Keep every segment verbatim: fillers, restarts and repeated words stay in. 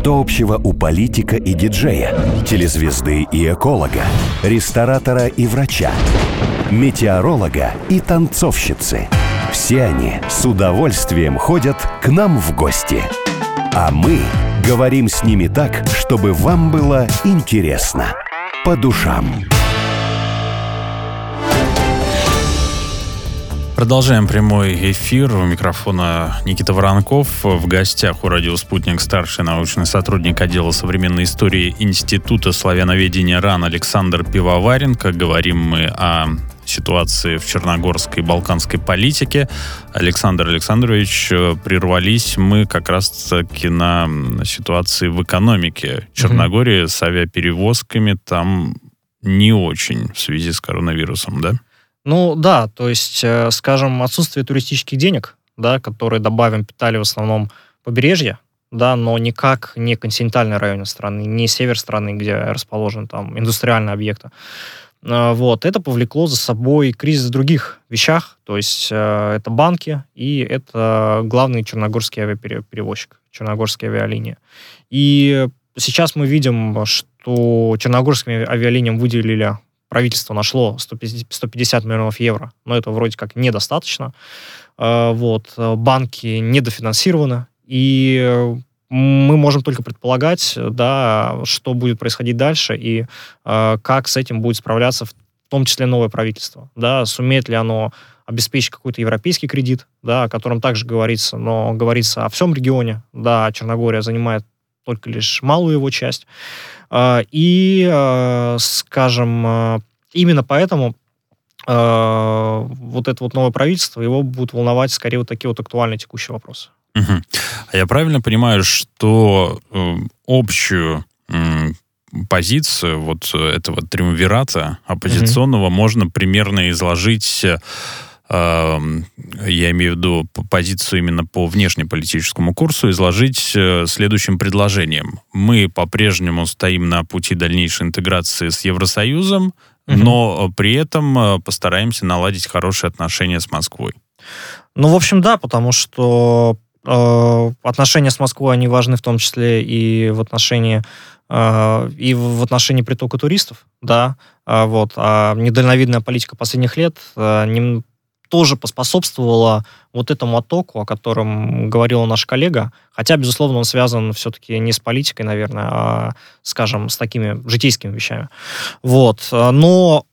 Что общего у политика и диджея, телезвезды и эколога, ресторатора и врача, метеоролога и танцовщицы? Все они с удовольствием ходят к нам в гости. А мы говорим с ними так, чтобы вам было интересно. По душам. Продолжаем прямой эфир. У микрофона Никита Воронков. В гостях у «Радио Спутник» старший научный сотрудник отдела современной истории Института славяноведения РАН Александр Пивоваренко. Говорим мы о ситуации в черногорской и балканской политике. Александр Александрович, прервались мы как раз-таки на ситуации в экономике Черногории. Mm-hmm. С авиаперевозками там не очень в связи с коронавирусом, да? Ну да, то есть, скажем, отсутствие туристических денег, да, которые, добавим, питали в основном побережье, да, но никак не континентальный район страны, не север страны, где расположены там индустриальные объекты. Вот, это повлекло за собой кризис в других вещах, то есть это банки и это главный черногорский авиаперевозчик, черногорские авиалинии. И сейчас мы видим, что черногорским авиалиниям выделили, правительство нашло сто пятьдесят миллионов евро, но это вроде как недостаточно. Вот, банки недофинансированы, и мы можем только предполагать, да, что будет происходить дальше и э, как с этим будет справляться в том числе новое правительство. Да, сумеет ли оно обеспечить какой-то европейский кредит, да, о котором также говорится, но говорится о всем регионе. Да, Черногория занимает только лишь малую его часть. Э, и, э, скажем, э, именно поэтому э, вот это вот новое правительство, его будут волновать скорее вот такие вот актуальные текущие вопросы. Угу. А я правильно понимаю, что э, общую э, позицию вот этого триумвирата оппозиционного угу. можно примерно изложить, э, я имею в виду позицию именно по внешнеполитическому курсу, изложить э, следующим предложением. Мы по-прежнему стоим на пути дальнейшей интеграции с Евросоюзом, угу. но при этом постараемся наладить хорошие отношения с Москвой. Ну, в общем, да, потому что отношения с Москвой, они важны в том числе и в отношении и в отношении притока туристов, да, вот, а недальновидная политика последних лет не, тоже поспособствовала вот этому оттоку, о котором говорил наш коллега, хотя, безусловно, он связан все-таки не с политикой, наверное, а, скажем, с такими житейскими вещами, вот, но,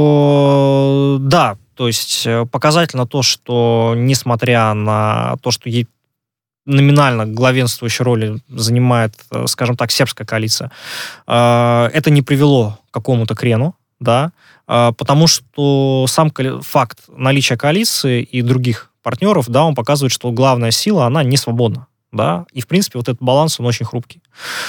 о, да, то есть показательно то, что, несмотря на то, что ей номинально главенствующую роль занимает, скажем так, сербская коалиция, это не привело к какому-то крену, да, потому что сам факт наличия коалиции и других партнеров, да, он показывает, что главная сила, она не свободна, да, и, в принципе, вот этот баланс, он очень хрупкий.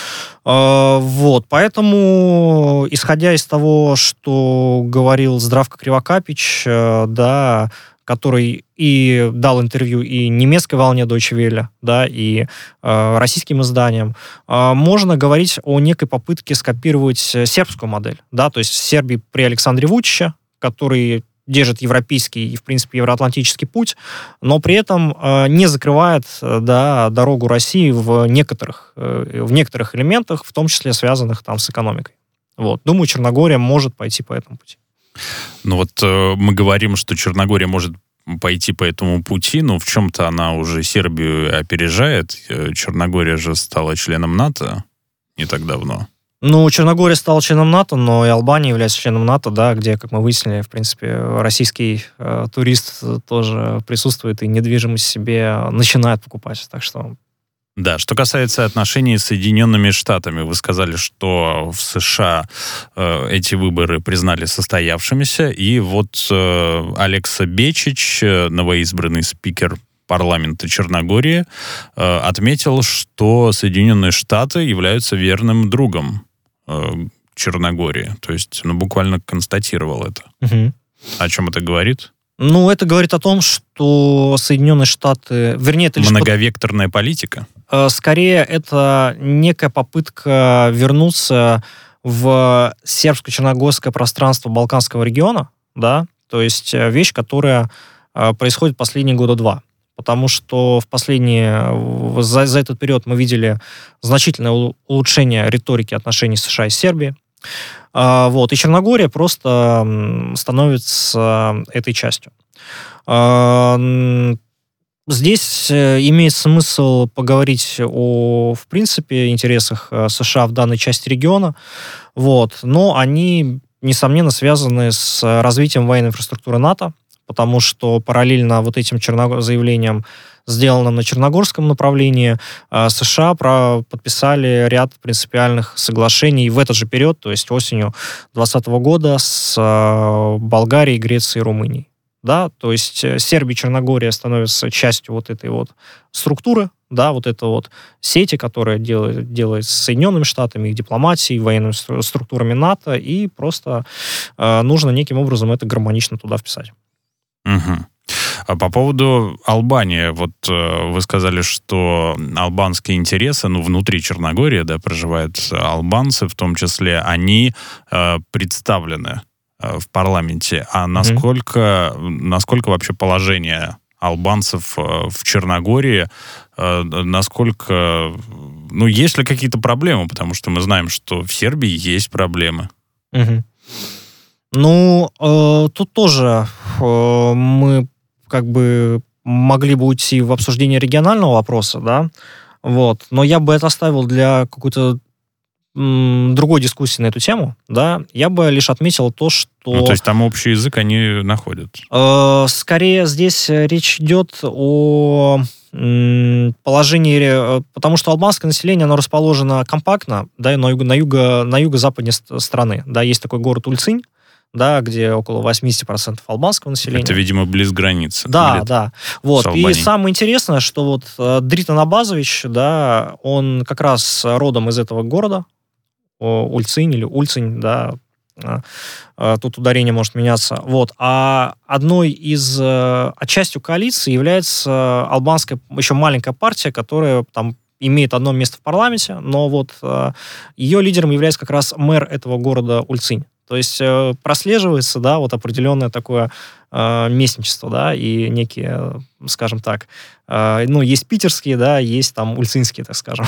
Вот, поэтому, исходя из того, что говорил Здравко Кривокапич, да, который и дал интервью и немецкой волне Deutsche Welle, да, и э, российским изданиям, э, можно говорить о некой попытке скопировать сербскую модель, да, то есть в Сербии при Александре Вучиче, который держит европейский и, в принципе, евроатлантический путь, но при этом э, не закрывает, да, дорогу России в некоторых, э, в некоторых элементах, в том числе связанных там с экономикой. Вот. Думаю, Черногория может пойти по этому пути. Ну вот э, мы говорим, что Черногория может пойти по этому пути, но в чем-то она уже Сербию опережает. Черногория же стала членом НАТО не так давно. Ну, Черногория стала членом НАТО, но и Албания является членом НАТО, да, где, как мы выяснили, в принципе, российский э, турист тоже присутствует и недвижимость себе начинает покупать. Так что... Да, что касается отношений с Соединенными Штатами, вы сказали, что в США э, эти выборы признали состоявшимися, и вот э, Алекса Бечич, новоизбранный спикер парламента Черногории, э, отметил, что Соединенные Штаты являются верным другом э, Черногории. То есть, ну, буквально констатировал это. Угу. О чем это говорит? Ну, это говорит о том, что Соединенные Штаты... Вернее, это лишь... Многовекторная политика? Скорее, это некая попытка вернуться в сербско-черногорское пространство Балканского региона, да, то есть вещь, которая происходит последние года два. потому что в последние, за, за этот период мы видели значительное улучшение риторики отношений США и Сербии. Вот, и Черногория просто становится этой частью. Здесь имеет смысл поговорить о, в принципе, интересах США в данной части региона, вот, но они, несомненно, связаны с развитием военной инфраструктуры НАТО, потому что параллельно вот этим черно... заявлениям, сделанным на черногорском направлении, США подписали ряд принципиальных соглашений в этот же период, то есть осенью двадцатого года, с Болгарией, Грецией и Румынией. Да, то есть Сербия и Черногория становятся частью вот этой вот структуры, да, вот этой вот сети, которая делает, делает с Соединенными Штатами, их дипломатией, военными структурами НАТО, и просто э, нужно неким образом это гармонично туда вписать. Угу. А по поводу Албании, вот э, вы сказали, что албанские интересы, ну, внутри Черногории, да, проживают албанцы, в том числе, они э, представлены в парламенте. А насколько, mm-hmm. насколько вообще положение албанцев в Черногории, насколько... Ну, есть ли какие-то проблемы? Потому что мы знаем, что в Сербии есть проблемы. Mm-hmm. Ну, э, тут тоже э, мы как бы могли бы уйти в обсуждение регионального вопроса, да, вот, но я бы это оставил для какой-то другой дискуссии на эту тему, да, я бы лишь отметил то, что... Ну, то есть там общий язык они находят? Э, скорее здесь речь идет о м, положении, потому что албанское население, оно расположено компактно, да, на, юго, на, юго, на юго-западе страны, да, есть такой город Ульцинь, да, где около восемьдесят процентов албанского населения. Это, видимо, близ границы. Да, да. Вот. И самое интересное, что вот Дрита Набазович, да, он как раз родом из этого города, Ульцинь или Ульцинь, да, тут ударение может меняться. Вот. А одной из, а частью коалиции является албанская, еще маленькая партия, которая там имеет одно место в парламенте, но вот ее лидером является как раз мэр этого города Ульцинь. То есть прослеживается, да, вот определенное такое э, местничество, да, и некие, скажем так, э, ну, есть питерские, да, есть там ульцинские, так скажем.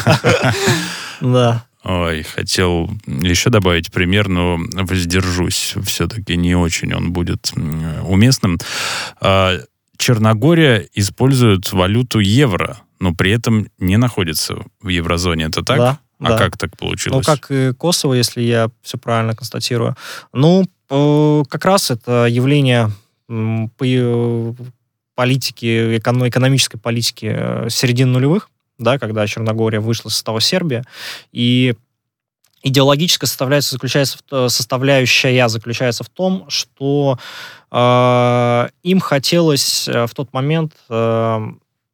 Да. Ой, хотел еще добавить пример, но воздержусь. Все-таки не очень он будет уместным. Черногория использует валюту евро, но при этом не находится в еврозоне. Это так? Да. А да. как так получилось? Ну, как и Косово, если я все правильно констатирую. Ну, э, как раз это явление э, политики, эко- экономической политики середины нулевых, да, когда Черногория вышла из состава Сербии, и идеологическая составляющая заключается в, составляющая заключается в том, что э, им хотелось в тот момент, э,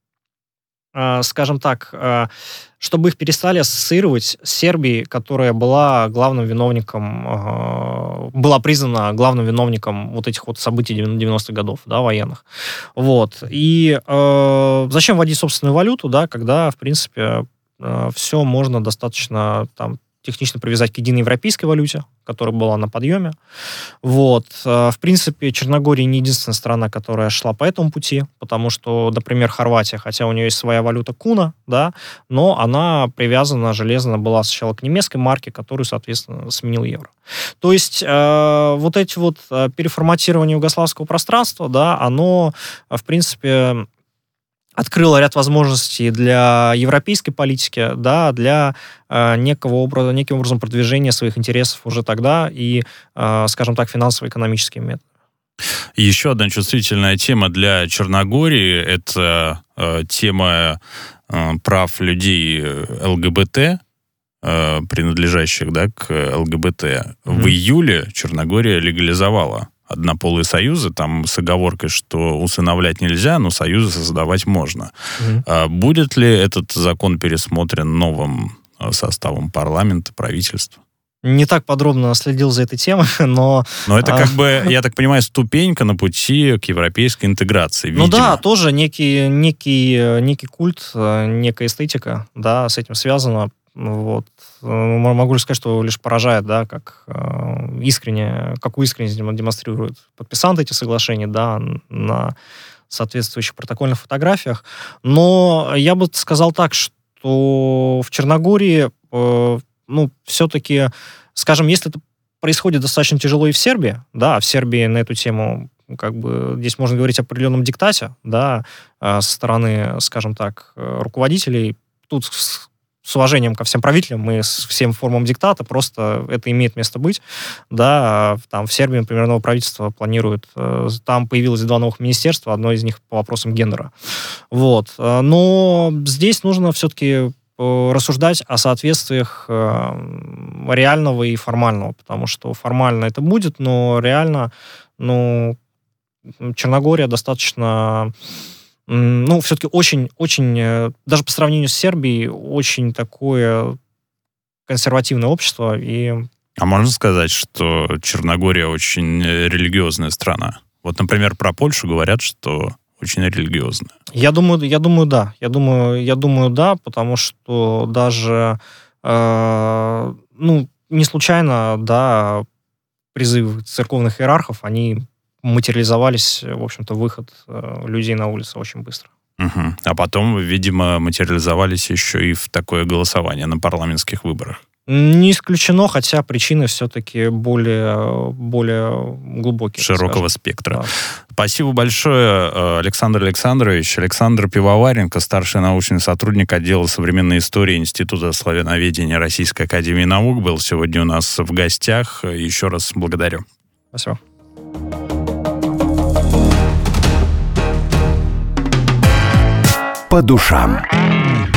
э, скажем так, э, чтобы их перестали ассоциировать с Сербией, которая была главным виновником, э, была признана главным виновником вот этих вот событий девяностых годов, да, военных. Вот. И э, зачем вводить собственную валюту, да, когда, в принципе, э, все можно достаточно там технично привязать к единой европейской валюте, которая была на подъеме. Вот. В принципе, Черногория не единственная страна, которая шла по этому пути, потому что, например, Хорватия, хотя у нее есть своя валюта куна, да, но она привязана железно была сначала к немецкой марке, которую, соответственно, сменил евро. То есть э, вот эти вот переформатирование югославского пространства, да, оно, в принципе, открыла ряд возможностей для европейской политики, да, для э, некого образа, неким образом продвижения своих интересов уже тогда и, э, скажем так, финансово-экономическими методами. Еще одна чувствительная тема для Черногории – это э, тема э, прав людей ЛГБТ, э, принадлежащих, да, к ЛГБТ. Mm-hmm. В июле Черногория легализовала однополые союзы, там с оговоркой, что усыновлять нельзя, но союзы создавать можно. Mm-hmm. А будет ли этот закон пересмотрен новым составом парламента, правительства? Не так подробно следил за этой темой, но... Но это как бы, я так понимаю, ступенька на пути к европейской интеграции, видимо. Ну да, тоже некий, некий, некий культ, некая эстетика, да, с этим связана. Вот. Могу лишь сказать, что лишь поражает, да, как э, искренне, какую искренность демонстрируют подписанты этих соглашений, да, на соответствующих протокольных фотографиях. Но я бы сказал так, что в Черногории, э, ну, все-таки, скажем, если это происходит достаточно тяжело и в Сербии, да, в Сербии на эту тему, как бы, здесь можно говорить о определенном диктате, да, э, со стороны, скажем так, руководителей. Тут с, с уважением ко всем правителям, мы с всем формам диктата, просто это имеет место быть, да, там в Сербии, например, новое правительство планирует, там появилось два новых министерства, одно из них по вопросам гендера, вот, но здесь нужно все-таки рассуждать о соответствиях реального и формального, потому что формально это будет, но реально, ну, Черногория достаточно... Ну, все-таки очень, очень, даже по сравнению с Сербией, очень такое консервативное общество. И... А можно сказать, что Черногория очень религиозная страна? Вот, например, про Польшу говорят, что очень религиозная. Я думаю, я думаю, да. Я думаю, я думаю, да, потому что даже, э, ну, не случайно, да, призывы церковных иерархов, они... материализовались, в общем-то, выход э, людей на улицу очень быстро. Угу. А потом, видимо, материализовались еще и в такое голосование на парламентских выборах. Не исключено, хотя причины все-таки более, более глубокие. Широкого спектра. Да. Спасибо большое, Александр Александрович. Александр Пивоваренко, старший научный сотрудник отдела современной истории Института славяноведения Российской академии наук, был сегодня у нас в гостях. Еще раз благодарю. Спасибо. По душам.